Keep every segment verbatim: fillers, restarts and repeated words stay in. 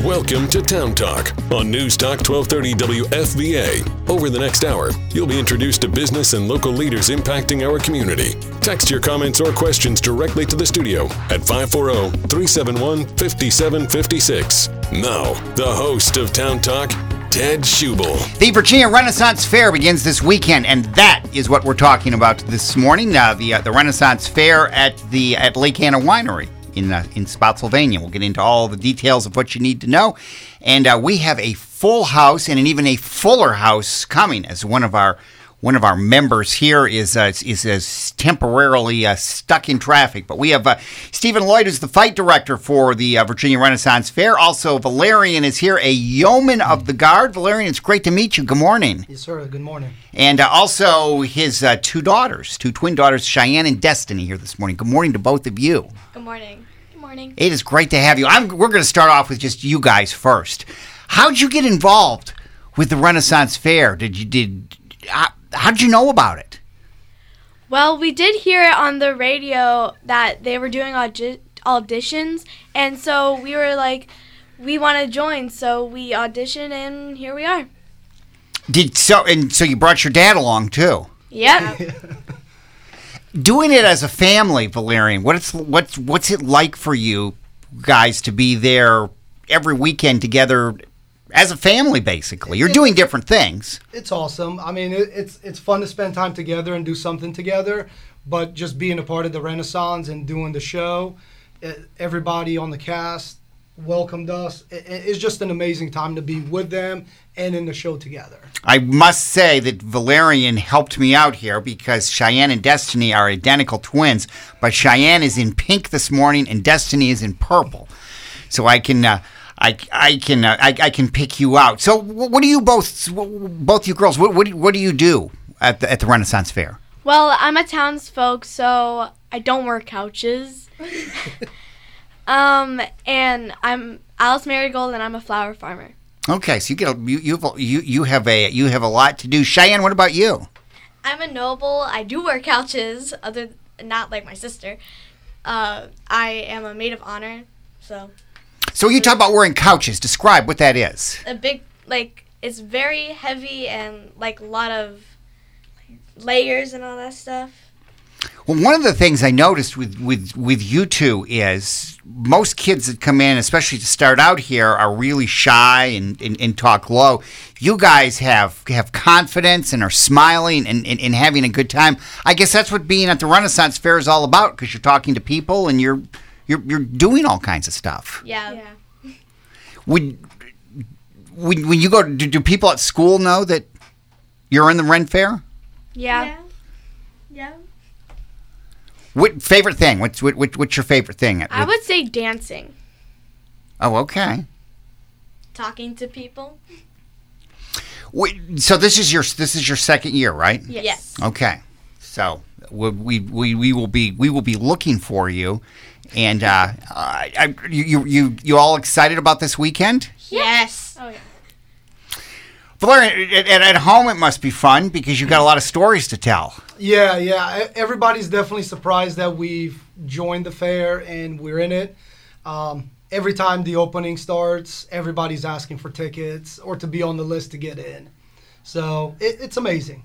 Welcome to Town Talk on News Talk twelve thirty W F V A. Over the next hour, you'll be introduced to business and local leaders impacting our community. Text your comments or questions directly to the studio at five four zero, three seven one, five seven five six. Now, the host of Town Talk, Ted Schubel. The Virginia Renaissance Fair begins this weekend, and that is what we're talking about this morning. Uh, the uh, the Renaissance Fair at the at Lake Anna Winery in uh, in Spotsylvania. We'll get into all the details of what you need to know, and uh, we have a full house and an, even a fuller house coming, as one of our one of our members here is uh, is, is temporarily uh, stuck in traffic. But we have uh, Stephen Lloyd, who's the fight director for the uh, Virginia Renaissance Fair. Also, Valerian is here, a yeoman of the guard. Valerian, it's great to meet you. Good morning. Yes, sir. Good morning. And uh, also his uh, two daughters, two twin daughters, Cheyenne and Destiny, here this morning. Good morning to both of you. Good morning. Good morning. It is great to have you. I'm, we're going to start off with just you guys first. How'd you get involved with the Renaissance Fair? Did you did? Uh, How did you know about it? Well, we did hear it on the radio that they were doing audi- auditions, and so we were like, we want to join, so we auditioned, and here we are. Did so, and so you brought your dad along too. Yep. Doing it as a family, Valerian, what's what's what's it like for you guys to be there every weekend together? As a family, basically. You're doing different things. It's awesome. I mean, it, it's it's fun to spend time together and do something together, but just being a part of the Renaissance and doing the show, it, everybody on the cast welcomed us. It, it's just an amazing time to be with them and in the show together. I must say that Valerian helped me out here because Cheyenne and Destiny are identical twins, but Cheyenne is in pink this morning and Destiny is in purple. So I can... Uh, I, I can uh, I, I can pick you out. So what do you both both you girls what what do you, what do you do at the at the Renaissance Fair? Well, I'm a townsfolk, so I don't work couches. um, and I'm Alice Marigold, and I'm a flower farmer. Okay, so you get a, you you you you have a you have a lot to do. Cheyenne, what about you? I'm a noble. I do wear couches, other not like my sister. Uh, I am a maid of honor, so. So you talk about wearing couches. Describe what that is. A big, like, it's very heavy and, like, a lot of layers and all that stuff. Well, one of the things I noticed with, with, with you two is most kids that come in, especially to start out here, are really shy and, and, and talk low. You guys have have confidence and are smiling and, and, and having a good time. I guess that's what being at the Renaissance Fair is all about, because you're talking to people and you're... You're you're doing all kinds of stuff. Yeah. yeah. Would when when you go, do, do people at school know that you're in the Ren Fair? Yeah. Yeah. yeah. What favorite thing? What's what, what what's your favorite thing? I would say dancing. Oh, okay. Talking to people. Wait, so this is your this is your second year, right? Yes. yes. Okay. So we we we, we will be we will be looking for you. And uh, I, you, you, you all excited about this weekend? Yes. Oh yeah. Valerian, at, at home it must be fun because you've got a lot of stories to tell. Yeah, yeah. Everybody's definitely surprised that we've joined the fair and we're in it. Um, every time the opening starts, everybody's asking for tickets or to be on the list to get in. So it, it's amazing.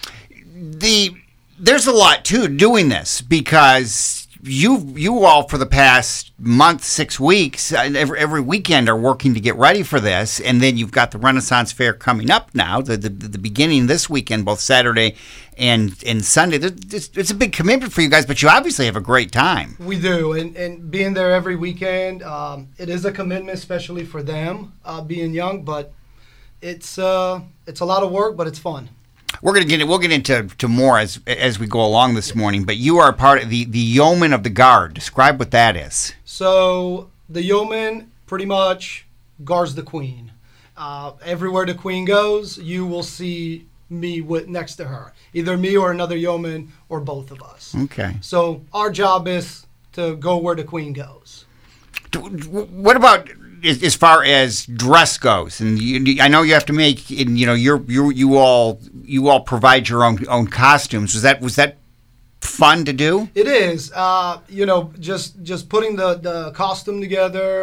The there's a lot to doing this because. You you all for the past month, six weeks, uh, every, every weekend are working to get ready for this, and then you've got the Renaissance Fair coming up now, the the, the beginning this weekend, both Saturday and, and Sunday. It's, it's a big commitment for you guys, but you obviously have a great time. We do, and, and being there every weekend, um, it is a commitment, especially for them, uh, being young, but it's uh, it's a lot of work, but it's fun. We're gonna get we'll get into to more as as we go along this morning. But you are part of the the yeoman of the guard. Describe what that is. So the yeoman pretty much guards the queen. Uh, everywhere the queen goes, you will see me with next to her, either me or another yeoman or both of us. Okay. So our job is to go where the queen goes. What about as, as far as dress goes? And you, I know you have to make, and you know, you're you you all you all provide your own own costumes. Was that was that fun to do? It is. Uh, you know, just just putting the the costume together,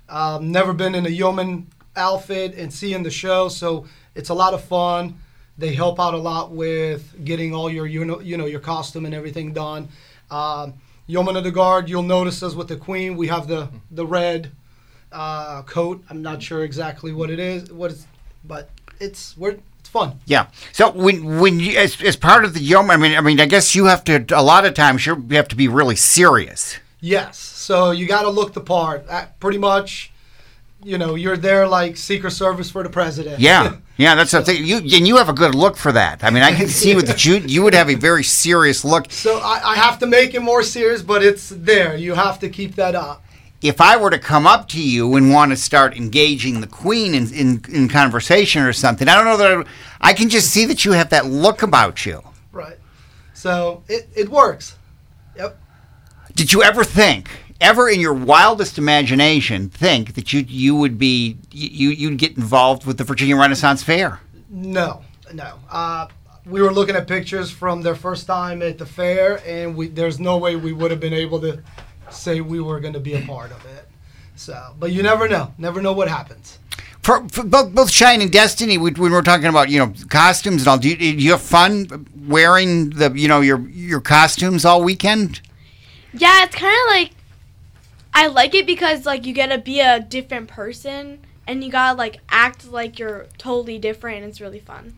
Um, never been in a yeoman outfit and seeing the show, so it's a lot of fun. They help out a lot with getting all your you know, you know your costume and everything done. Um, Yeoman of the Guard, you'll notice us with the Queen. We have the the red uh, coat. I'm not sure exactly what it is, what it's, but it's we're it's fun. Yeah. So when when you as, as part of the yeoman, I mean, I mean, I guess you have to a lot of times you have to be really serious. Yes. So you got to look the part. Uh, pretty much, you know, you're there like Secret Service for the president. Yeah. Yeah, that's the thing. You and you have a good look for that. I mean, I can see with you, you would have a very serious look. So I, I have to make it more serious, but it's there. You have to keep that up. If I were to come up to you and want to start engaging the Queen in, in, in conversation or something, I don't know that I, I can just see that you have that look about you. Right. So it, it works. Yep. Did you ever think, ever in your wildest imagination, think that you you would be you you'd get involved with the Virginia Renaissance Fair? No, no. Uh, we were looking at pictures from their first time at the fair, and we there's no way we would have been able to say we were going to be a part of it. So, but you never know. Never know what happens. For, for both both Shine and Destiny, we, when we're talking about you know costumes and all, do you, do you have fun wearing the you know your your costumes all weekend? Yeah, it's kind of like, I like it because, like, you get to be a different person, and you got to, like, act like you're totally different, and it's really fun.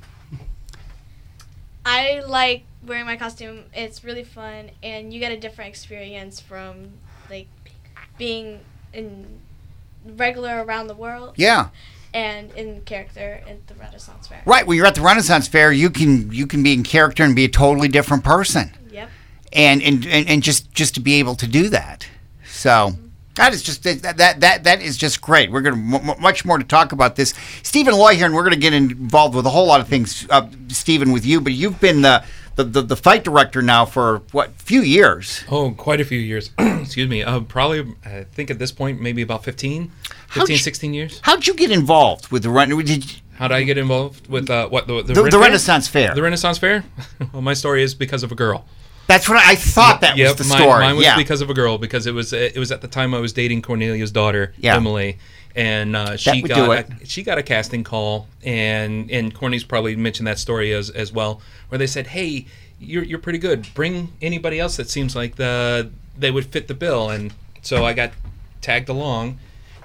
I like wearing my costume. It's really fun, and you get a different experience from, like, being in regular around the world. Yeah. And in character at the Renaissance Fair. Right. When you're at the Renaissance Fair, you can you can be in character and be a totally different person. Yep. And and, and, and just, just to be able to do that. So that is just that that that, that is just great. We're going to m- much more to talk about this. Stephen Loy here, and we're going to get involved with a whole lot of things, uh, Stephen, with you. But you've been the, the, the, the fight director now for what few years? Oh, quite a few years. Excuse me. Uh, probably, I think at this point, maybe about fifteen, fifteen, How'd you- sixteen years. How'd you get involved with the run? Did you, How did I get involved with uh, what the the, the, Ren the Fair? Renaissance Fair? The Renaissance Fair. Well, my story is because of a girl. That's what I, I thought. That Yep, was the mine, story. Mine was yeah. because of a girl, because it was it was at the time I was dating Cornelia's daughter, Yeah. Emily, and uh, she would do got it. a, she got a casting call, and and Corny's probably mentioned that story as as well, where they said, "Hey, you're you're pretty good. Bring anybody else that seems like the they would fit the bill." And so I got tagged along,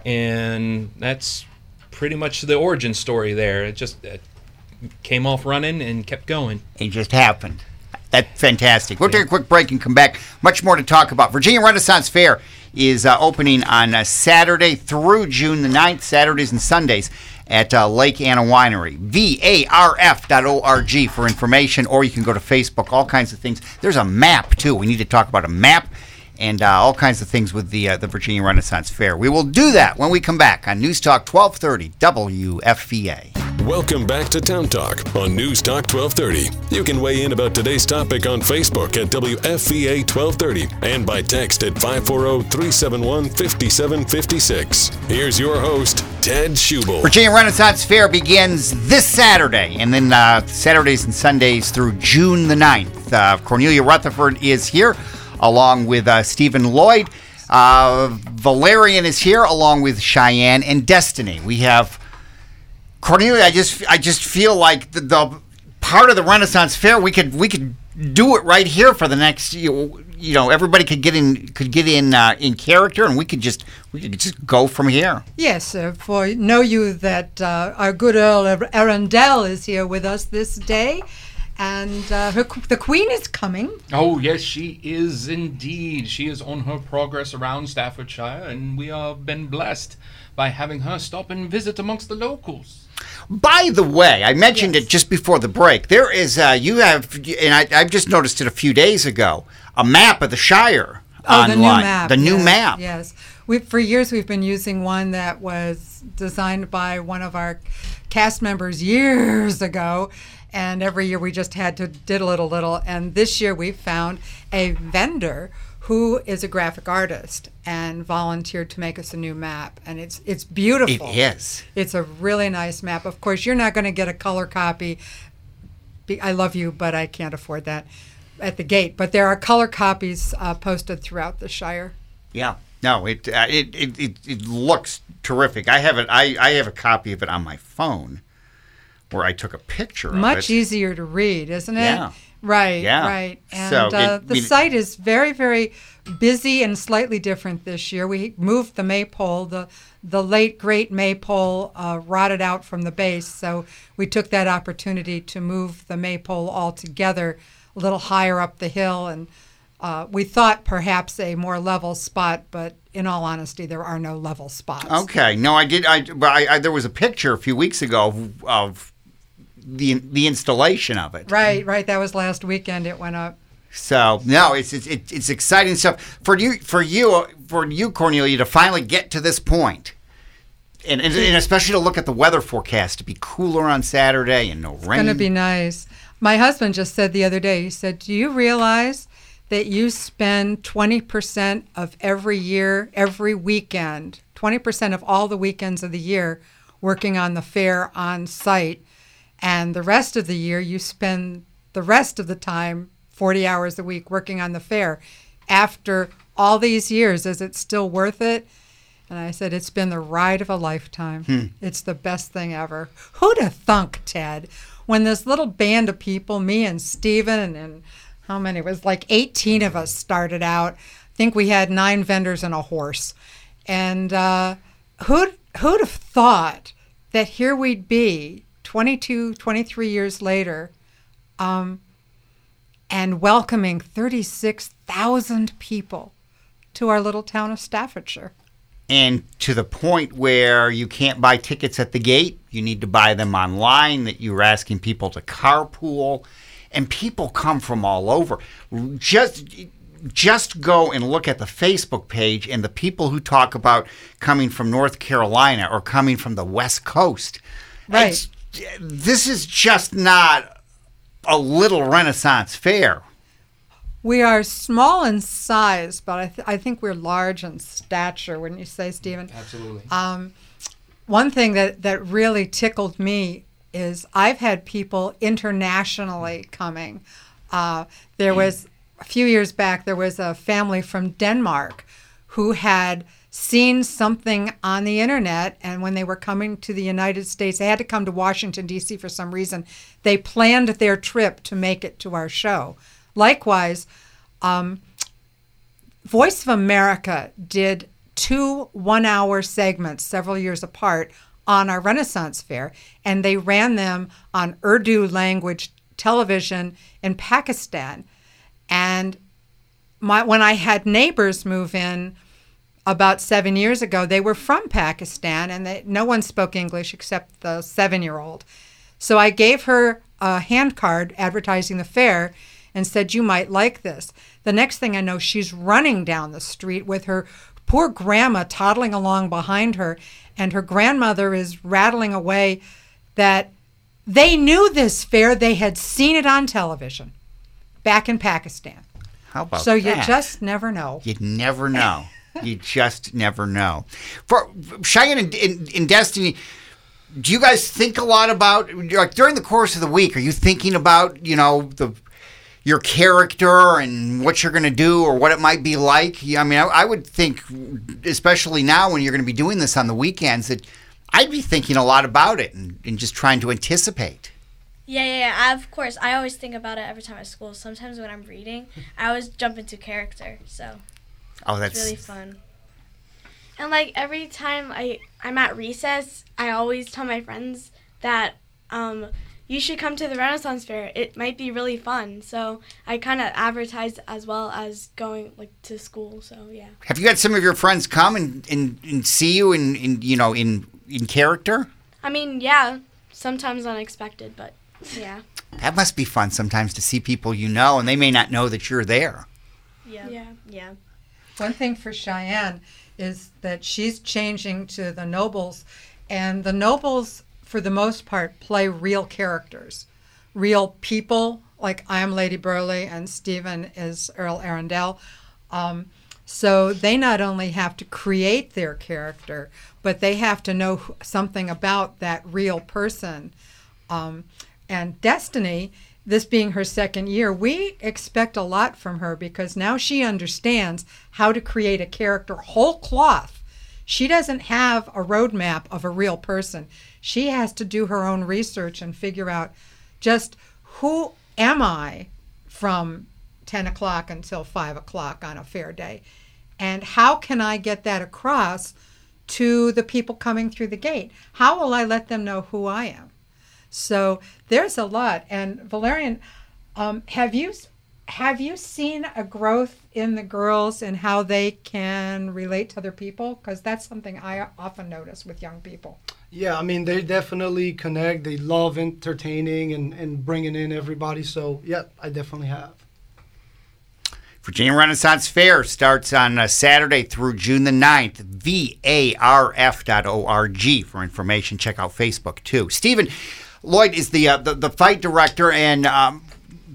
and that's pretty much the origin story there. It just it came off running and kept going. It just happened. That's fantastic. We'll take a quick break and come back. Much more to talk about. Virginia Renaissance Fair is uh, opening on uh, Saturday through June the ninth, Saturdays and Sundays at uh, Lake Anna Winery. V A R F dot org for information, or you can go to Facebook, all kinds of things. There's a map, too. We need to talk about a map and uh, all kinds of things with the uh, the Virginia Renaissance Fair. We will do that when we come back on News Talk twelve thirty W F V A. Welcome back to Town Talk on News Talk twelve thirty. You can weigh in about today's topic on Facebook at W F V A twelve thirty and by text at five four zero, three seven one, five seven five six. Here's your host, Ted Schubel. Virginia Renaissance Fair begins this Saturday, and then uh, Saturdays and Sundays through June the ninth. Uh, Cornelia Rutherford is here, along with uh, Stephen Lloyd. Uh, Valerian is here, along with Cheyenne and Destiny. We have Cornelia. I just, I just feel like the, the part of the Renaissance Fair we could, we could do it right here for the next. You, you know, everybody could get in, could get in uh, in character, and we could just, we could just go from here. Yes, uh, for know you that uh, our good Earl Arundel is here with us this day, and uh, her, the Queen is coming. Oh, yes, she is indeed. She is on her progress around Staffordshire, and we have been blessed by having her stop and visit amongst the locals. By the way, I mentioned Yes. it just before the break. There is, uh, you have, and I, I've just noticed it a few days ago, a map of the Shire Oh, online. the new map. The new yes, map. Yes. We, for years, we've been using one that was designed by one of our cast members years ago. And every year we just had to diddle it a little. And this year we found a vendor who is a graphic artist and volunteered to make us a new map. And it's it's beautiful. It is. It's a really nice map. Of course, you're not going to get a color copy. Be- I love you, but I can't afford that at the gate. But there are color copies uh, posted throughout the Shire. Yeah. No, it, uh, it it it it looks terrific. I have it. I, I have a copy of it on my phone, where I took a picture of it. Much easier to read, isn't it? Yeah. Right. Yeah. Right. And So uh, it- the I mean- site is very, very busy and slightly different this year. We moved the maypole. The the late great maypole uh, rotted out from the base, so we took that opportunity to move the maypole altogether a little higher up the hill, and uh, we thought perhaps a more level spot, but in all honesty, there are no level spots. Okay. No, I did. I, but I, I there was a picture a few weeks ago of, of the the installation of it. Right. Right. That was last weekend. It went up. So no, it's it's it's it's exciting stuff for you for you for you Cornelia to finally get to this point, and and, and especially to look at the weather forecast to be cooler on Saturday and no rain. It's going to be nice. My husband just said the other day, he said, do you realize that you spend twenty percent of every year, every weekend, twenty percent of all the weekends of the year working on the fair on site, and the rest of the year you spend the rest of the time forty hours a week working on the fair. After all these years, is it still worth it? And I said, it's been the ride of a lifetime. Hmm. It's the best thing ever. Who'd have thunk, Ted, when this little band of people, me and Stephen, and, and how many? It was like eighteen of us started out. I think we had nine vendors and a horse. And uh, who'd, who'd have thought that here we'd be twenty-two, twenty-three years later, um, and welcoming thirty-six thousand people to our little town of Staffordshire. And to the point where you can't buy tickets at the gate, you need to buy them online, that you're asking people to carpool, and people come from all over. Just just go and look at the Facebook page and the people who talk about coming from North Carolina or coming from the West Coast. Right. It's, this is just not a little Renaissance fair. We are small in size, but I, th- I think we're large in stature, wouldn't you say, Stephen? Absolutely. Um, one thing that, that really tickled me is I've had people internationally coming. Uh, there was, a few years back, there was a family from Denmark who had seen something on the internet, and when they were coming to the United States, they had to come to Washington, D C for some reason. They planned their trip to make it to our show. Likewise, um, Voice of America did two one-hour segments several years apart on our Renaissance Fair, and they ran them on Urdu language television in Pakistan. And my, when I had neighbors move in about seven years ago, they were from Pakistan, and they, no one spoke English except the seven-year-old. So I gave her a hand card advertising the fair and said, you might like this. The next thing I know, she's running down the street with her poor grandma toddling along behind her, and her grandmother is rattling away that they knew this fair. They had seen it on television back in Pakistan. How about So you that? just never know. You never know. You just never know. For Cheyenne and, and, and Destiny, do you guys think a lot about, like during the course of the week, are you thinking about, you know, the your character and what you're going to do or what it might be like? Yeah, I mean, I, I would think, especially now when you're going to be doing this on the weekends, that I'd be thinking a lot about it and, and just trying to anticipate. Yeah, yeah, yeah. I, of course, I always think about it every time at school. Sometimes when I'm reading, I always jump into character, so Oh, it's that's really fun. And like every time I I'm at recess, I always tell my friends that um, you should come to the Renaissance Fair. It might be really fun. So I kind of advertise as well as going like to school. So yeah. Have you had some of your friends come and, and, and see you in, in you know in in character? I mean, yeah, sometimes unexpected, but yeah. That must be fun sometimes to see people you know and they may not know that you're there. Yeah. Yeah. Yeah. One thing for Cheyenne is that she's changing to the nobles, and the nobles, for the most part, play real characters, real people, like I am Lady Burleigh and Stephen is Earl Arundel. Um, so they not only have to create their character, but they have to know something about that real person. Um, and Destiny this being her second year, we expect a lot from her because now she understands how to create a character whole cloth. She doesn't have a roadmap of a real person. She has to do her own research and figure out just who am I from ten o'clock until five o'clock on a fair day, and how can I get that across to the people coming through the gate? How will I let them know who I am? So there's a lot. And Valerian, um, have you have you seen a growth in the girls and how they can relate to other people? Because that's something I often notice with young people. Yeah, I mean, they definitely connect. They love entertaining and, and bringing in everybody. So, yeah, I definitely have. Virginia Renaissance Fair starts on uh, Saturday through June the ninth. V A R F dot org for information. Check out Facebook, too. Stephen Lloyd is the, uh, the, the fight director, and um,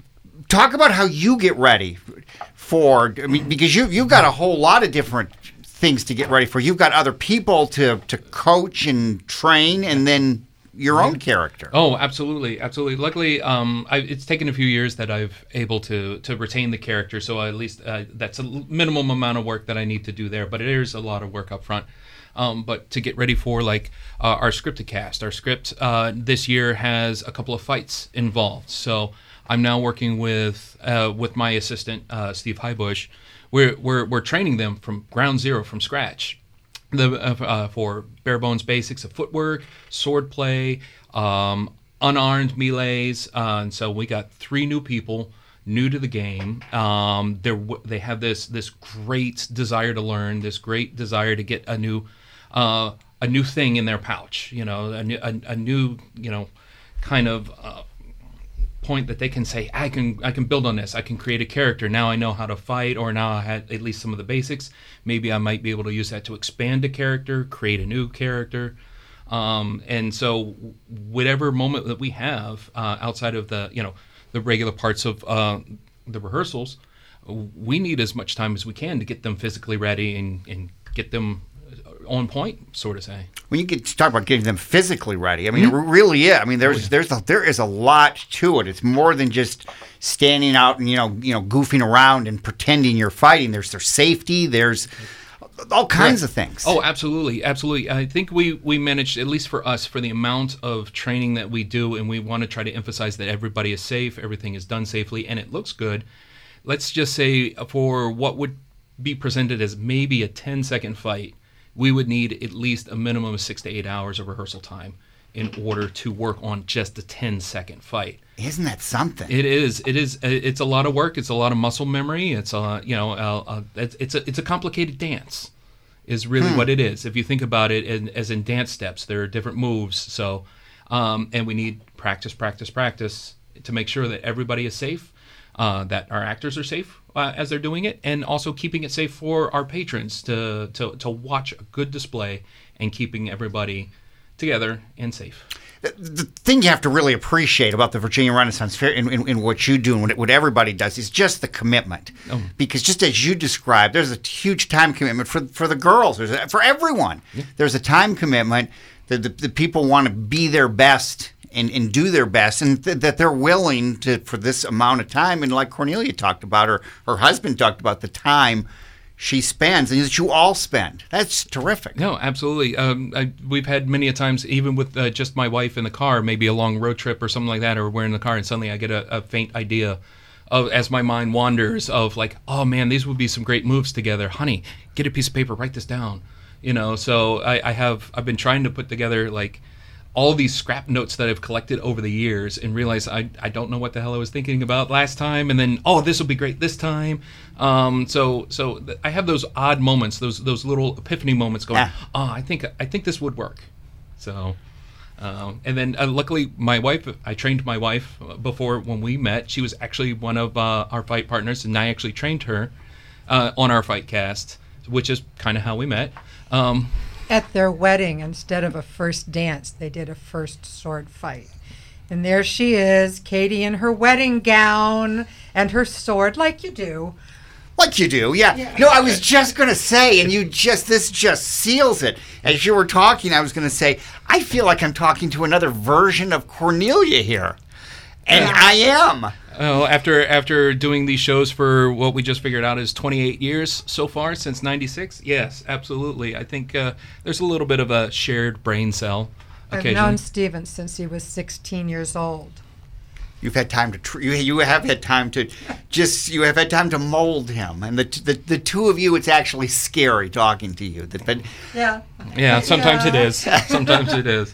talk about how you get ready for, I mean, because you, you've got a whole lot of different things to get ready for. You've got other people to, to coach and train, and then your own character. Oh, absolutely, absolutely. Luckily, um, I, it's taken a few years that I've able to to retain the character, so at least uh, that's a minimum amount of work that I need to do there. But it is a lot of work up front. Um, but to get ready for like uh, our scripted cast, our script uh, this year has a couple of fights involved. So I'm now working with uh, with my assistant uh, Steve Highbush. We're we're we're training them from ground zero, from scratch. The uh, uh, for bare bones basics of footwork, sword play, um, unarmed melees, uh, and so we got three new people new to the game. Um, they they have this this great desire to learn, this great desire to get a new uh, a new thing in their pouch. You know, a new a, a new you know kind of. Uh, point that they can say, I can I can build on this. I can create a character. Now I know how to fight, or now I had at least some of the basics. Maybe I might be able to use that to expand a character, create a new character. Um, and so whatever moment that we have uh, outside of the, you know, the regular parts of uh, the rehearsals, we need as much time as we can to get them physically ready and, and get them on point, sort of say. When you get to talk about getting them physically ready, I mean, mm-hmm. it really is. I mean, there's oh, yeah. there's a, there is a lot to it. It's more than just standing out and you know you know goofing around and pretending you're fighting. There's there's safety. There's all kinds right. of things. Oh, absolutely, absolutely. I think we we managed, at least for us, for the amount of training that we do, and we want to try to emphasize that everybody is safe, everything is done safely, and it looks good. Let's just say for what would be presented as maybe a ten second fight, we would need at least a minimum of six to eight hours of rehearsal time in order to work on just a ten second fight. Isn't that something? It is. It is. It's a lot of work. It's a lot of muscle memory. It's a, you know, a, a, it's, it's a, it's a complicated dance is really hmm. what it is. If you think about it in, as in dance steps, there are different moves. So, um, and we need practice, practice, practice to make sure that everybody is safe, uh, that our actors are safe Uh, as they're doing it, and also keeping it safe for our patrons to, to, to watch a good display and keeping everybody together and safe. The, the thing you have to really appreciate about the Virginia Renaissance Fair and, and, and what you do and what, what everybody does is just the commitment. Oh. Because just as you described, there's a huge time commitment for for the girls, there's a, for everyone. Yeah. There's a time commitment that the, the people want to be their best And, and do their best, and th- that they're willing to for this amount of time. And like Cornelia talked about, her her husband talked about the time she spends, and that you all spend. That's terrific. No, absolutely. Um, I, we've had many a times, even with uh, just my wife in the car, maybe a long road trip or something like that, or we're in the car, and suddenly I get a, a faint idea of, as my mind wanders, of like, oh man, these would be some great moves together. Honey, get a piece of paper, write this down. You know, so I, I have I've been trying to put together like all these scrap notes that I've collected over the years, and realize I, I don't know what the hell I was thinking about last time, and then oh, this will be great this time. Um, so so th- I have those odd moments, those those little epiphany moments, going, yeah. oh, I think I think this would work. So, um, and then uh, luckily my wife, I trained my wife before when we met. She was actually one of uh, our fight partners, and I actually trained her uh, on our fight cast, which is kind of how we met. Um, At their wedding, instead of a first dance, they did a first sword fight. And there she is, Katie in her wedding gown and her sword, like you do. Like you do, yeah. yeah. No, I was just going to say, and you just, this just seals it. As you were talking, I was going to say, I feel like I'm talking to another version of Cornelia here. And I am. Oh, after after doing these shows for what we just figured out is twenty-eight years so far, since ninety-six, yes, absolutely. I think uh, there's a little bit of a shared brain cell I've occasionally. known Steven since he was sixteen years old. You've had time to tr- you, you have had time to just you have had time to mold him, and the t- the, the two of you, it's actually scary talking to you. That, but Yeah. Yeah, sometimes Yeah. it is. Sometimes it is.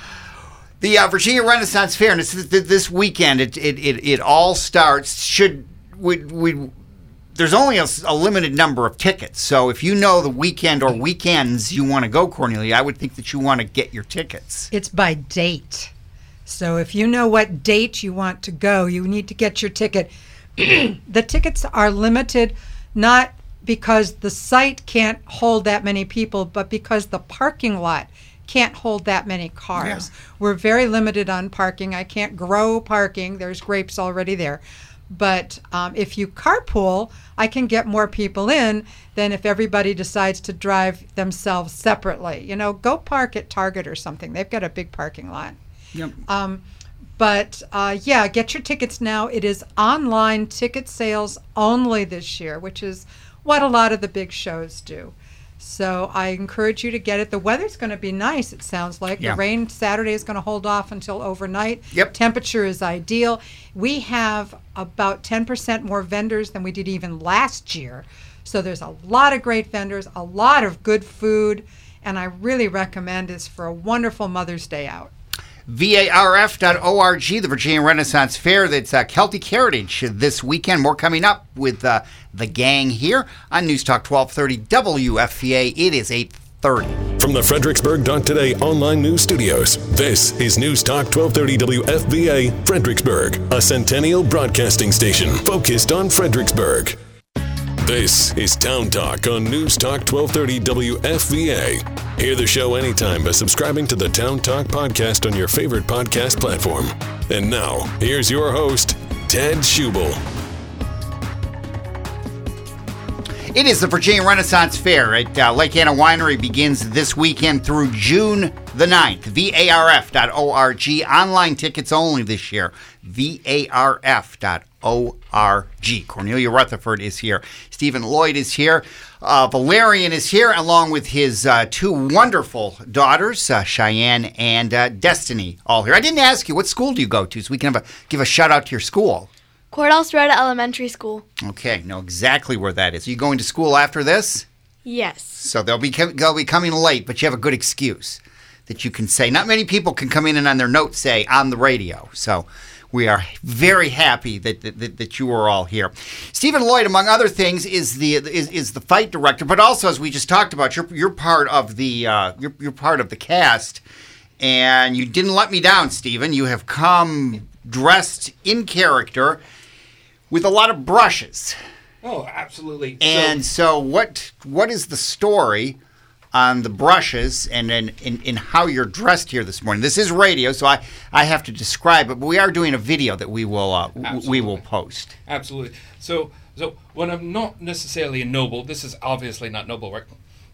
the uh, Virginia Renaissance Fair, and it's th- this weekend, it it, it it all starts. Should we we. There's only a, a limited number of tickets, so if you know the weekend or weekends you want to go, Cornelia, I would think that you want to get your tickets. It's by date. So if you know what date you want to go, you need to get your ticket. The tickets are limited not because the site can't hold that many people, but because the parking lot can't hold that many cars. Yeah. We're very limited on parking. I can't grow parking. There's grapes already there. But um, if you carpool, I can get more people in than if everybody decides to drive themselves separately. You know, go park at Target or something. They've got a big parking lot. Yep. Um, but uh, yeah, get your tickets now. It is online ticket sales only this year, which is what a lot of the big shows do. So I encourage you to get it. The weather's going to be nice, it sounds like. Yeah. The rain Saturday is going to hold off until overnight. Yep. Temperature is ideal. We have about ten percent more vendors than we did even last year. So there's a lot of great vendors, a lot of good food, and I really recommend this for a wonderful Mother's Day out. V A R F dot org, the Virginia Renaissance Fair. That's uh, Celtic Heritage this weekend. More coming up with uh, the gang here on News Talk twelve thirty W F V A. It is eight thirty. From the Fredericksburg Today online news studios, this is News Talk twelve thirty W F V A, Fredericksburg, a Centennial broadcasting station focused on Fredericksburg. This is Town Talk on News Talk twelve thirty W F V A. Hear the show anytime by subscribing to the Town Talk podcast on your favorite podcast platform. And now, here's your host, Ted Schubel. It is the Virginia Renaissance Fair at uh, Lake Anna Winery. Begins this weekend through June the ninth. V A R F dot org. Online tickets only this year. V A R F dot org. Cornelia Rutherford is here. Stephen Lloyd is here. Uh, Valerian is here along with his uh, two wonderful daughters, uh, Cheyenne and uh, Destiny, all here. I didn't ask you, what school do you go to so we can have a, give a shout out to your school? Cordell Strata Elementary School. Okay, know exactly where that is. Are you going to school after this? Yes. So they'll be they'll be coming late, but you have a good excuse that you can say. Not many people can come in and on their notes say on the radio. So we are very happy that that, that you are all here. Stephen Lloyd, among other things, is the is, is the fight director, but also, as we just talked about, you're you're part of the uh, you're you're part of the cast, and you didn't let me down, Stephen. You have come dressed in character with a lot of brushes. Oh, absolutely. And so, what what is the story on the brushes and in, in, in how you're dressed here this morning? This is radio, so I, I have to describe it, but we are doing a video that we will uh, w- we will post. Absolutely. So, so when I'm not necessarily a noble, this is obviously not noble work.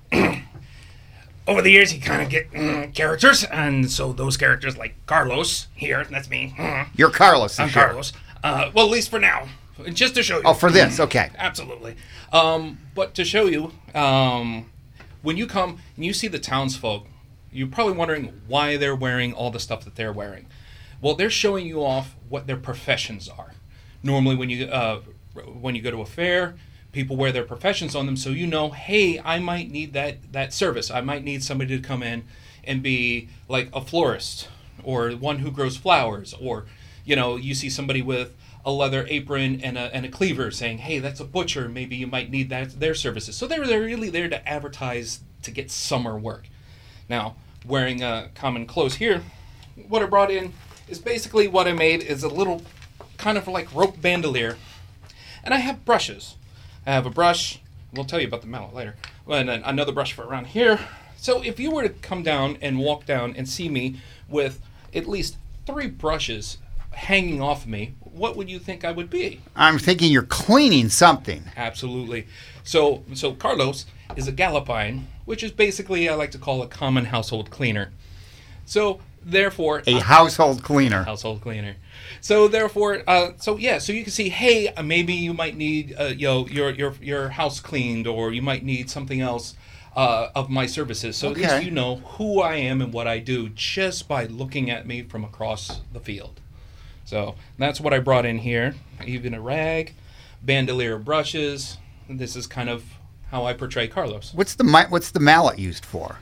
Over the years, you kind of get mm, characters, and so those characters, like Carlos here, that's me. Mm, You're Carlos. I'm this year. Carlos. Uh, well, at least for now, just to show you. Oh, for this, okay. Absolutely. Um, but to show you, um, when you come and you see the townsfolk, you're probably wondering why they're wearing all the stuff that they're wearing. Well, they're showing you off what their professions are. Normally, when you uh, when you go to a fair, people wear their professions on them, so you know, hey, I might need that that service. I might need somebody to come in and be like a florist, or one who grows flowers, or you know, you see somebody with a leather apron and a and a cleaver saying, hey, that's a butcher. Maybe you might need that their services. So they're they're really there to advertise to get summer work. Now, wearing uh, common clothes here, what I brought in is basically what I made is a little kind of like rope bandolier, and I have brushes. I have a brush. We'll tell you about the mallet later. And then another brush for around here. So if you were to come down and walk down and see me with at least three brushes hanging off of me, what would you think I would be? I'm thinking you're cleaning something. Absolutely. So so Carlos is a Galopine, which is basically I like to call a common household cleaner. So therefore, A household cleaner. household cleaner. So therefore, uh, so yeah, so you can see, hey, uh, maybe you might need, uh, you know, your your your house cleaned, or you might need something else uh, of my services. So at Okay. least you know who I am and what I do just by looking at me from across the field. So that's what I brought in here. Even a rag, bandolier brushes. This is kind of how I portray Carlos. What's the mi- what's the mallet used for?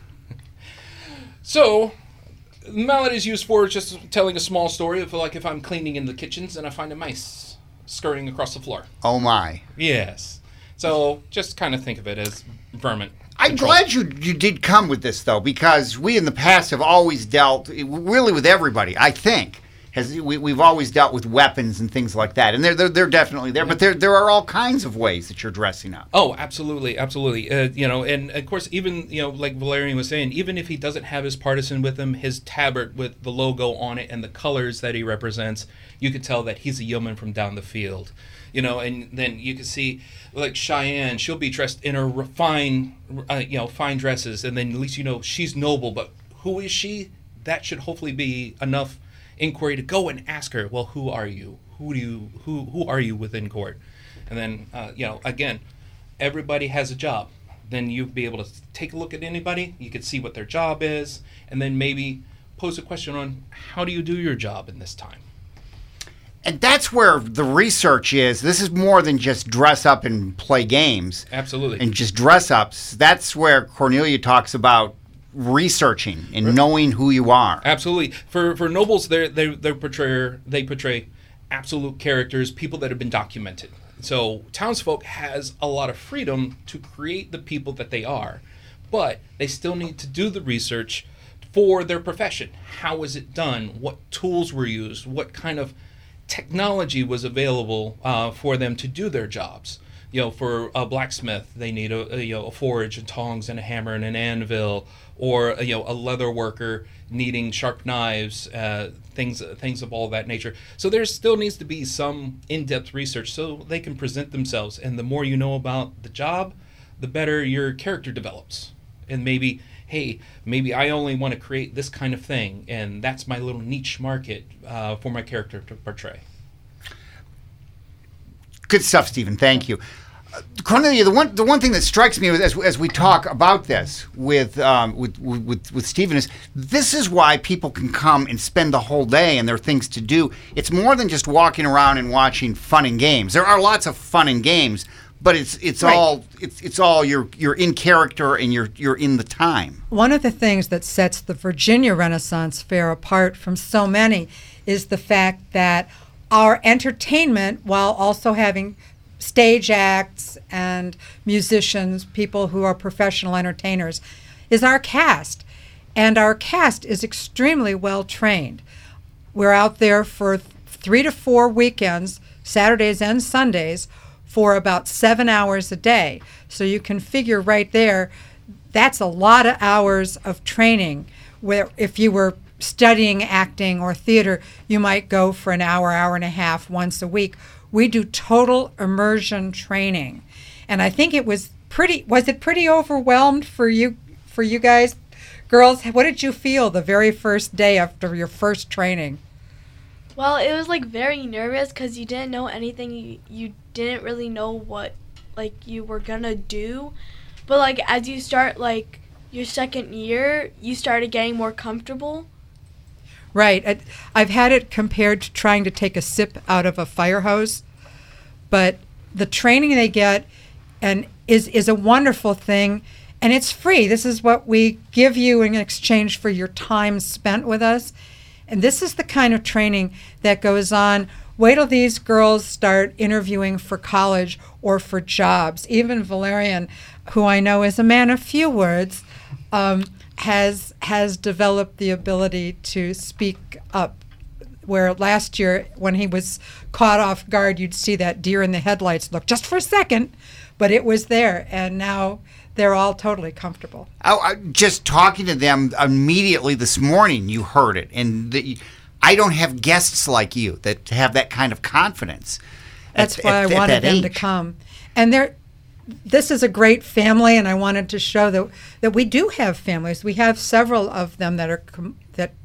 So, the mallet is used for just telling a small story of, like, if I'm cleaning in the kitchens and I find a mice scurrying across the floor. Oh my! Yes. So, just kind of think of it as vermin. I'm control. glad you you did come with this though, because we in the past have always dealt really with everybody. I think has we, we've always dealt with weapons and things like that, and they're they're, they're definitely there. But there there are all kinds of ways that you're dressing up. Oh, absolutely, absolutely. Uh, you know, and of course, even, you know, like Valerian was saying, even if he doesn't have his partisan with him, his tabard with the logo on it and the colors that he represents, you could tell that he's a yeoman from down the field. You know, and then you can see, like Cheyenne, she'll be dressed in her refined, uh, you know, fine dresses, and then at least you know she's noble. But who is she? That should hopefully be enough inquiry to go and ask her, well, who are you? Who do you who who are you within court? And then uh, you know, again, everybody has a job. Then you'd be able to take a look at anybody. You could see what their job is, and then maybe pose a question on how do you do your job in this time. And that's where the research is. This is more than just dress up and play games. Absolutely. And just dress ups. That's where Cornelia talks about researching and knowing who you are. Absolutely. For for nobles, they they they portray they portray absolute characters, people that have been documented. So townsfolk has a lot of freedom to create the people that they are, but they still need to do the research for their profession. How was it done? What tools were used? What kind of technology was available uh, for them to do their jobs? You know, for a blacksmith, they need a, a you know a forge and tongs and a hammer and an anvil, or a, you know a leather worker needing sharp knives, uh, things things of all that nature. So there still needs to be some in-depth research so they can present themselves. And the more you know about the job, the better your character develops. And maybe, hey, maybe I only want to create this kind of thing, and that's my little niche market uh, for my character to portray. Good stuff, Stephen. Thank you. Uh, Cornelia, the one the one thing that strikes me as as we talk about this with um, with, with with Stephen is this is why people can come and spend the whole day and there are things to do. It's more than just walking around and watching fun and games. There are lots of fun and games, but it's it's Right. all it's it's all you're you're in character and you're you're in the time. One of the things that sets the Virginia Renaissance Fair apart from so many is the fact that our entertainment, while also having stage acts and musicians, people who are professional entertainers, is our cast. And our cast is extremely well trained. We're out there for th- three to four weekends, Saturdays and Sundays, for about seven hours a day. So you can figure right there, that's a lot of hours of training. Where if you were studying acting or theater, you might go for an hour, hour and a half once a week. We do total immersion training. And I think it was pretty, was it pretty overwhelmed for you, for you guys? Girls, what did you feel the very first day after your first training? Well, it was like very nervous because you didn't know anything. You, you didn't really know what like you were gonna do. But like as you start like your second year, you started getting more comfortable. Right. I- I've had it compared to trying to take a sip out of a fire hose, but the training they get and is is a wonderful thing, and it's free. This is what we give you in exchange for your time spent with us, and this is the kind of training that goes on. Wait till these girls start interviewing for college or for jobs. Even Valerian, who I know is a man of few words, um, has has developed the ability to speak up. Where last year, when he was caught off guard, you'd see that deer in the headlights look just for a second, but it was there, and now they're all totally comfortable. I, I, just talking to them immediately this morning, you heard it, and the, I don't have guests like you that have that kind of confidence. That's at, why at, I at wanted that them to age. come. And they're, this is a great family, and I wanted to show that that we do have families. We have several of them that are com- that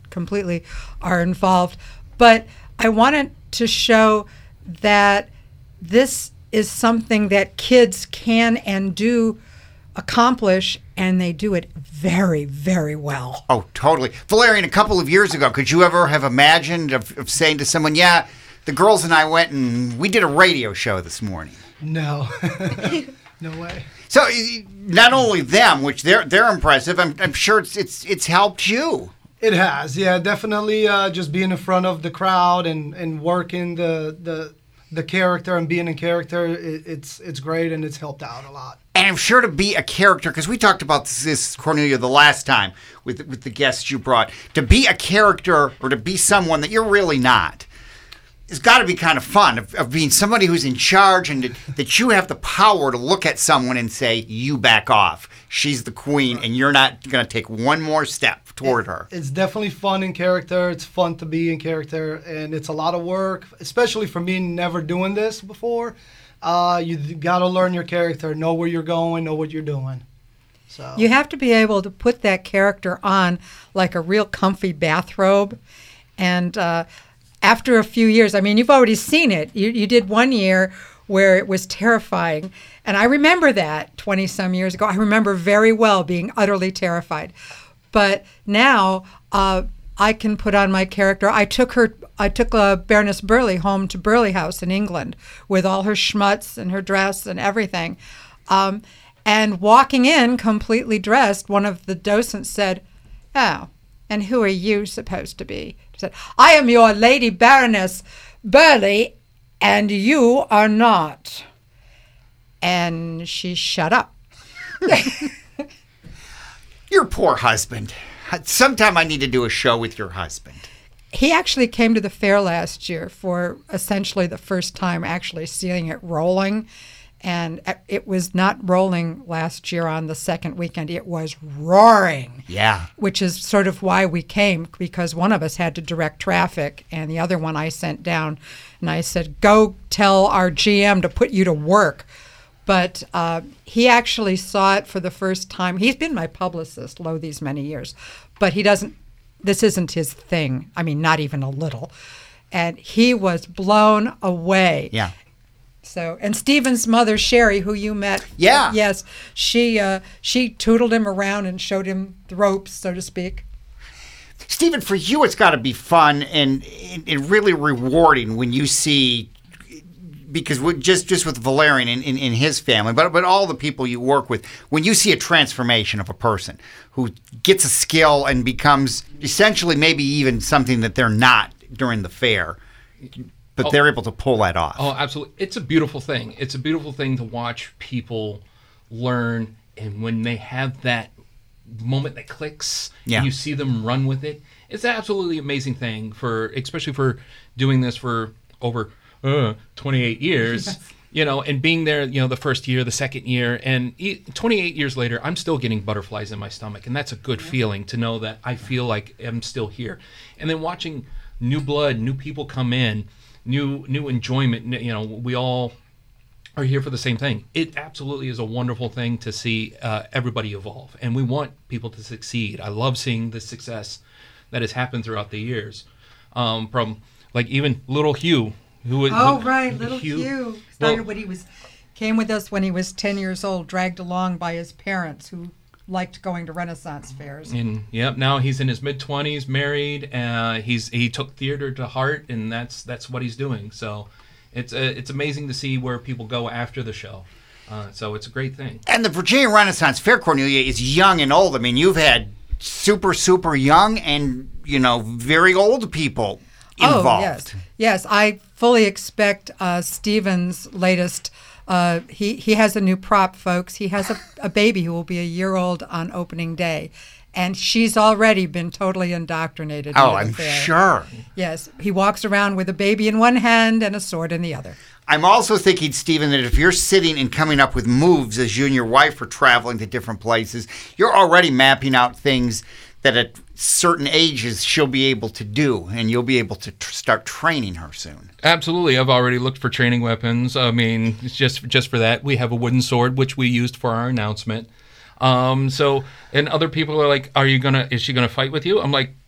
completely are involved. But I wanted to show that this is something that kids can and do accomplish, and they do it very, very well. Oh, totally. Valerian, a couple of years ago, could you ever have imagined of, of saying to someone, yeah, the girls and I went and we did a radio show this morning? No. No way. So not only them, which they're they're impressive, I'm, I'm sure it's it's it's helped you. It has, yeah, definitely. Uh, just being in front of the crowd and, and working the the the character and being in character, it, it's it's great, and it's helped out a lot. And I'm sure to be a character, because we talked about this, this, Cornelia, the last time with with the guests you brought, to be a character or to be someone that you're really not, it's got to be kind of fun of, of being somebody who's in charge, and that, that you have the power to look at someone and say, you back off. She's the queen, and you're not going to take one more step toward it, her. It's definitely fun in character. It's fun to be in character, and it's a lot of work, especially for me never doing this before. Uh, you got to learn your character, know where you're going, know what you're doing. So you have to be able to put that character on like a real comfy bathrobe, and uh, after a few years, I mean, you've already seen it. You you did one year where it was terrifying, and I remember that twenty-some years ago. I remember very well being utterly terrified. But now uh, I can put on my character. I took her. I took uh, Baroness Burleigh home to Burleigh House in England with all her schmutz and her dress and everything. Um, and walking in completely dressed, one of the docents said, "Oh, and who are you supposed to be?" She said, "I am your Lady Baroness Burleigh, and you are not." And she shut up. Your poor husband. Sometime I need to do a show with your husband. He actually came to the fair last year for essentially the first time actually seeing it rolling. And it was not rolling last year on the second weekend. It was roaring. Yeah. Which is sort of why we came, because one of us had to direct traffic, and the other one I sent down. And I said, go tell our G M to put you to work. But uh, he actually saw it for the first time. He's been my publicist, lo, these many years. But he doesn't, this isn't his thing. I mean, not even a little. And he was blown away. Yeah. So, and Stephen's mother, Sherry, who you met. Yeah. Yes. She uh, she tootled him around and showed him the ropes, so to speak. Stephen, for you, it's got to be fun and, and really rewarding when you see, because we, just just with Valerian and, and, and his family, but but all the people you work with, when you see a transformation of a person who gets a skill and becomes essentially maybe even something that they're not during the fair, but oh, they're able to pull that off. Oh, absolutely. It's a beautiful thing. It's a beautiful thing to watch people learn, and when they have that moment that clicks, yeah. and you see them run with it, it's an absolutely amazing thing, for especially for doing this for over uh, twenty-eight years, yes. you know, and being there, you know, the first year, the second year, and twenty-eight years later, I'm still getting butterflies in my stomach, and that's a good yeah. feeling to know that I feel like I'm still here. And then watching new blood, new people come in, new new enjoyment, you know, we all are here for the same thing. It absolutely is a wonderful thing to see uh, everybody evolve, and we want people to succeed. I love seeing the success that has happened throughout the years. Um, from like even little Hugh, who was oh who, right, little Hugh, Hugh started well, when he was came with us when he was ten years old, dragged along by his parents who liked going to Renaissance fairs. And yep, now he's in his mid twenties, married. Uh, he's he took theater to heart, and that's that's what he's doing. So it's uh, it's amazing to see where people go after the show. Uh, so it's a great thing. And the Virginia Renaissance Fair, Cornelia, is young and old. I mean, you've had super super young and you know very old people involved. Oh yes, yes. I fully expect uh, Stephen's latest. Uh, he, he has a new prop, folks. He has a, a baby who will be a year old on opening day. And she's already been totally indoctrinated. Oh, I'm sure. Yes. He walks around with a baby in one hand and a sword in the other. I'm also thinking, Stephen, that if you're sitting and coming up with moves as you and your wife are traveling to different places, you're already mapping out things that at certain ages she'll be able to do, and you'll be able to tr- start training her soon. Absolutely. I've already looked for training weapons. I mean, it's just just for that. We have a wooden sword, which we used for our announcement. Um, so, and other people are like, are you going to, is she going to fight with you? I'm like,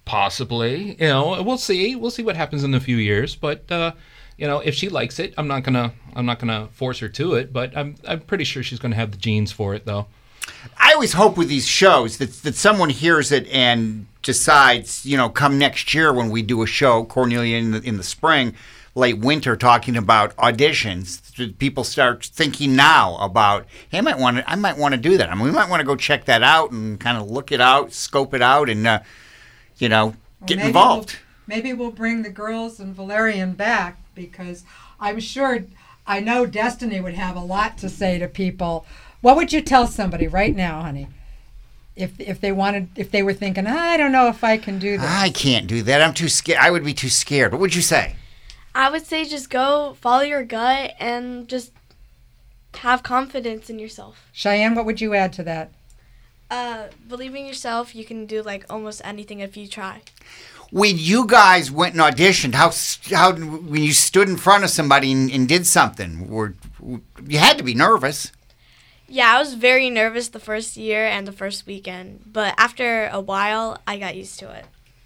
Possibly, you know, we'll see. We'll see what happens in a few years. But uh, you know, if she likes it, I'm not gonna, I'm not gonna force her to it. But I'm, I'm pretty sure she's gonna have the genes for it, though. I always hope with these shows that that someone hears it and decides, you know, come next year when we do a show, Cornelia in the, in the spring, late winter, talking about auditions. People start thinking now about, hey, I might want to, I might want to do that. I mean, we might want to go check that out and kind of look it out, scope it out, and uh, you know, get maybe involved. We'll, maybe we'll bring the girls and Valerian back, because I'm sure, I know Destiny would have a lot to say to people. What would you tell somebody right now, honey? If if they wanted, if they were thinking, I don't know if I can do this. I can't do that. I'm too scared. I would be too scared. What would you say? I would say just go follow your gut and just have confidence in yourself. Cheyenne, what would you add to that? Uh, believe in yourself. You can do like almost anything if you try. When you guys went and auditioned, how how when you stood in front of somebody and, and did something, were you had to be nervous? Yeah, I was very nervous the first year and the first weekend, but after a while, I got used to it.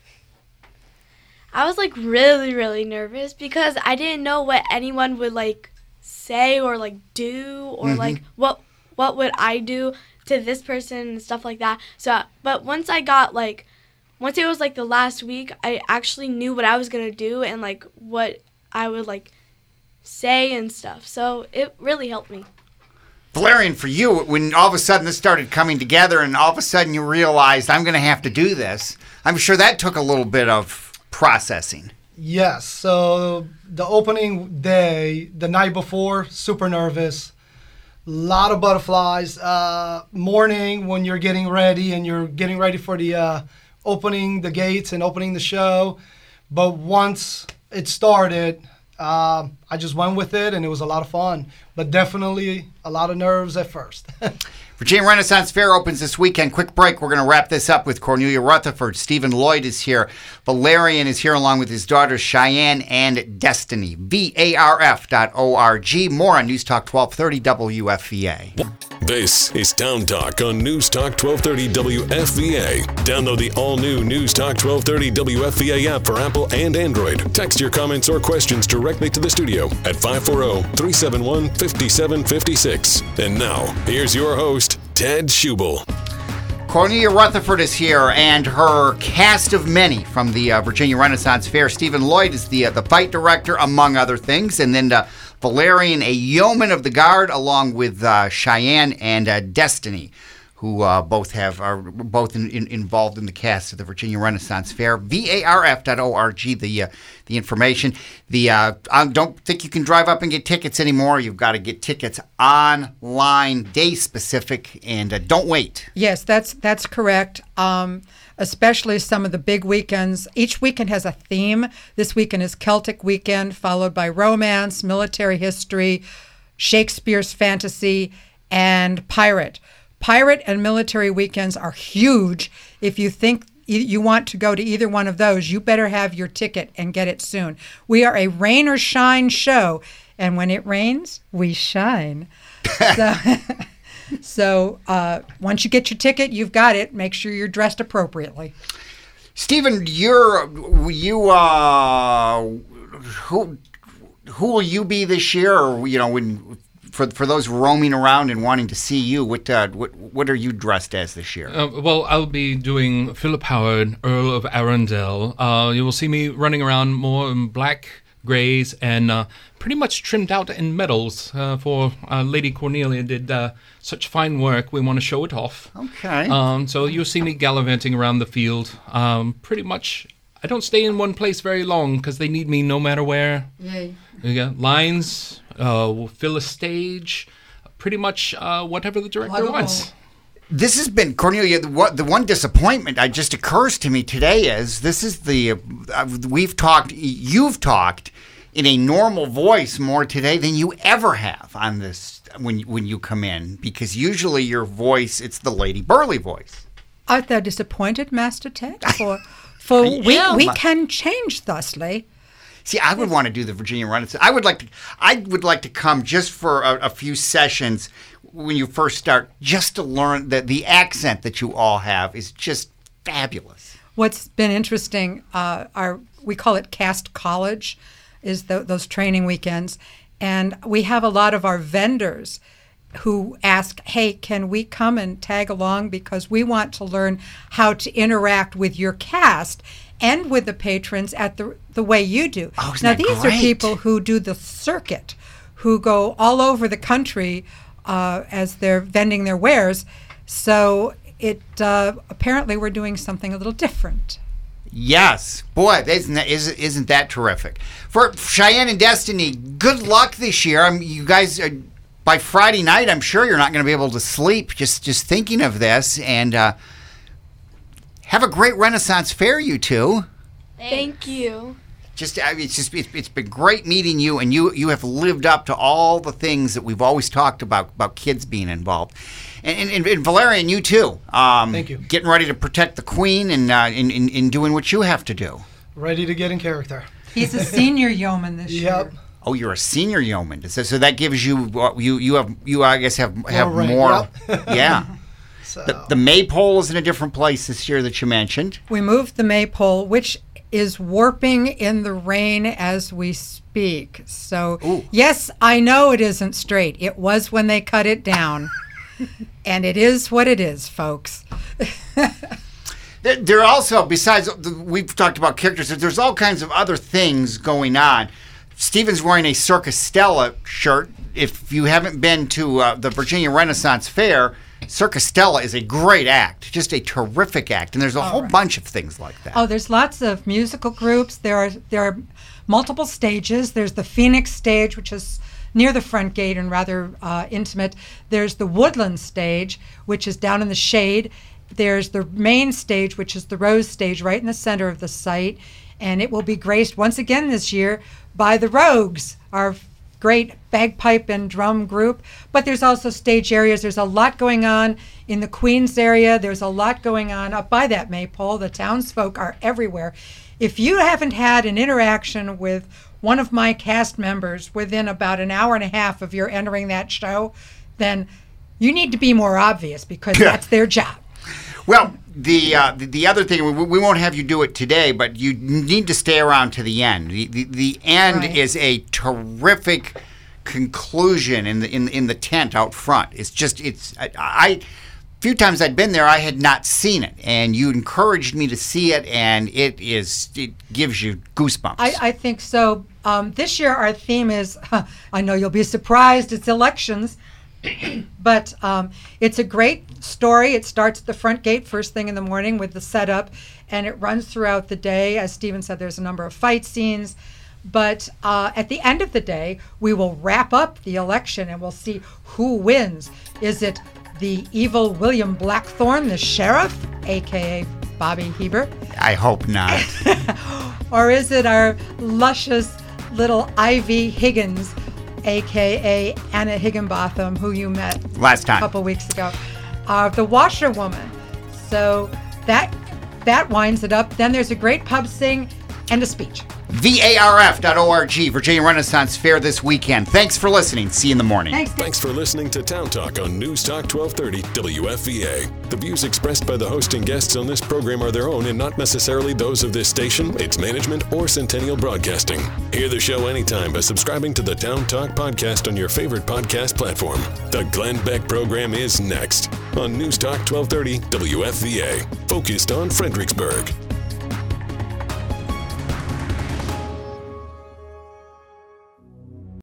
I was like really, really nervous because I didn't know what anyone would like say or like do or Mm-hmm. like what what would I do to this person and stuff like that. So, but once I got like, once it was like the last week, I actually knew what I was gonna do and like what I would like say and stuff. So it really helped me. Valerian, for you, when all of a sudden this started coming together and all of a sudden you realized I'm going to have to do this, I'm sure that took a little bit of processing. Yes. So the opening day, the night before, super nervous. A lot of butterflies. Uh, morning when you're getting ready and you're getting ready for the uh, opening the gates and opening the show. But once it started, uh, I just went with it and it was a lot of fun. But definitely a lot of nerves at first. Virginia Renaissance Fair opens this weekend. Quick break. We're going to wrap this up with Cornelia Rutherford. Stephen Lloyd is here. Valerian is here along with his daughters Cheyenne and Destiny. V A R F dot org. More on News Talk twelve thirty W F V A. This is Town Talk on News Talk twelve thirty W F V A. Download the all-new News Talk twelve thirty W F V A app for Apple and Android. Text your comments or questions directly to the studio at five four zero, three seven one, five seven five six. And now, here's your host, Ted Schubel. Cornelia Rutherford is here, and her cast of many from the uh, Virginia Renaissance Fair. Stephen Lloyd is the uh, the fight director, among other things, and then uh, Valerian, a yeoman of the guard, along with uh, Cheyenne and uh, Destiny, who uh, both have are both in, in, involved in the cast of the Virginia Renaissance Fair. V A R F dot org, the uh, the information. The uh, I don't think you can drive up and get tickets anymore. You've got to get tickets online, day specific, and uh, don't wait. Yes, that's that's correct. Um, especially some of the big weekends. Each weekend has a theme. This weekend is Celtic Weekend, followed by romance, military history, Shakespeare's fantasy, and pirate. Pirate and military weekends are huge. If you think you want to go to either one of those, you better have your ticket and get it soon. We are a rain or shine show, and when it rains, we shine. so so uh, once you get your ticket, you've got it. Make sure you're dressed appropriately. Stephen, you're you uh who who will you be this year? Or you know when. For for those roaming around and wanting to see you, what uh, what what are you dressed as this year? Uh, well, I'll be doing Philip Howard, Earl of Arundel. Uh, you will see me running around more in black, grays, and uh, pretty much trimmed out in metals. Uh, for uh, Lady Cornelia did uh, such fine work. We want to show it off. Okay. Um, so you'll see me gallivanting around the field. Um, pretty much, I don't stay in one place very long because they need me no matter where. Yay. You got lines. Uh, we'll fill a stage, pretty much uh, whatever the director Wonderful. wants. This has been, Cornelia, the, what, the one disappointment that just occurs to me today is this is the, uh, we've talked, you've talked in a normal voice more today than you ever have on this when, when you come in, because usually your voice, it's the Lady Burley voice. Art thou disappointed, Master Ted? For, for we, am. we can change thusly. See, I would want to do the Virginia Renaissance. I would like to. I would like to come just for a, a few sessions when you first start, just to learn that the accent that you all have is just fabulous. what's been interesting, uh, are we call it Cast College, is the, those training weekends. And we have a lot of our vendors who ask, hey, can we come and tag along because we want to learn how to interact with your cast and with the patrons at the the way you do. Oh, isn't now, that these great? are people who do the circuit, who go all over the country uh, as they're vending their wares. So it uh, apparently we're doing something a little different. Yes. Boy, isn't that, isn't, isn't that terrific? For Cheyenne and Destiny, good luck this year. I'm, you guys, are, by Friday night, I'm sure you're not going to be able to sleep just, just thinking of this. And uh, have a great Renaissance Fair, you two. Thank you. Just, I mean, it's just, it's, it's been great meeting you, and you, you have lived up to all the things that we've always talked about, about kids being involved. And, and, and Valerian, you too. Um, Thank you. Getting ready to protect the Queen and uh, in, in, in doing what you have to do. Ready to get in character. He's a senior yeoman this Yep. year. Oh, you're a senior yeoman. So, so that gives you, uh, you, you have, you I guess have have rank, more. yep. Yeah. So, The, the maypole is in a different place this year that you mentioned. We moved the maypole, which is warping in the rain as we speak. So, Ooh. yes, I know it isn't straight. It was when they cut it down. And it is what it is, folks. There, there are also, besides, the- we've talked about characters, there's all kinds of other things going on. Stephen's wearing a Circus Stella shirt. If you haven't been to uh, the Virginia Renaissance Fair, Circus Stella is a great act, just a terrific act. And there's a whole right. bunch of things like that. Oh, there's lots of musical groups. There are there are multiple stages. There's the Phoenix stage, which is near the front gate and rather uh, intimate. There's the Woodland stage, which is down in the shade. There's the main stage, which is the Rose stage, right in the center of the site. And it will be graced once again this year by the Rogues, our great bagpipe and drum group. But there's also stage areas. There's a lot going on in the Queens area. There's a lot going on up by that maypole. The townsfolk are everywhere. If you haven't had an interaction with one of my cast members within about an hour and a half of your entering that show, then you need to be more obvious because Yeah. that's their job. Well, the, uh, the the other thing, we, we won't have you do it today, but you need to stay around to the end. The the, the end Right. is a terrific conclusion in the in in the tent out front. It's just it's I, I few times I'd been there, I had not seen it, and you encouraged me to see it, and it is it gives you goosebumps. I, I think so. Um, this year our theme is, I know you'll be surprised, it's elections, but um, it's a great story. It starts at the front gate first thing in the morning with the setup, and it runs throughout the day. As Stephen said, there's a number of fight scenes. But uh, at the end of the day, we will wrap up the election and we'll see who wins. Is it the evil William Blackthorne, the sheriff, a k a. Bobby Heber? I hope not. Or is it our luscious little Ivy Higgins, a k a. Anna Higginbotham, who you met Last time. a couple weeks ago? Uh, the washerwoman. So that that winds it up. Then there's a great pub sing and a speech. V A R F dot org, Virginia Renaissance Fair this weekend. Thanks for listening. See you in the morning. Thanks. Thanks for listening to Town Talk on News Talk twelve thirty W F V A. The views expressed by the host and guests on this program are their own and not necessarily those of this station, its management, or Centennial Broadcasting. Hear the show anytime by subscribing to the Town Talk podcast on your favorite podcast platform. The Glenn Beck program is next on News Talk twelve thirty W F V A, focused on Fredericksburg.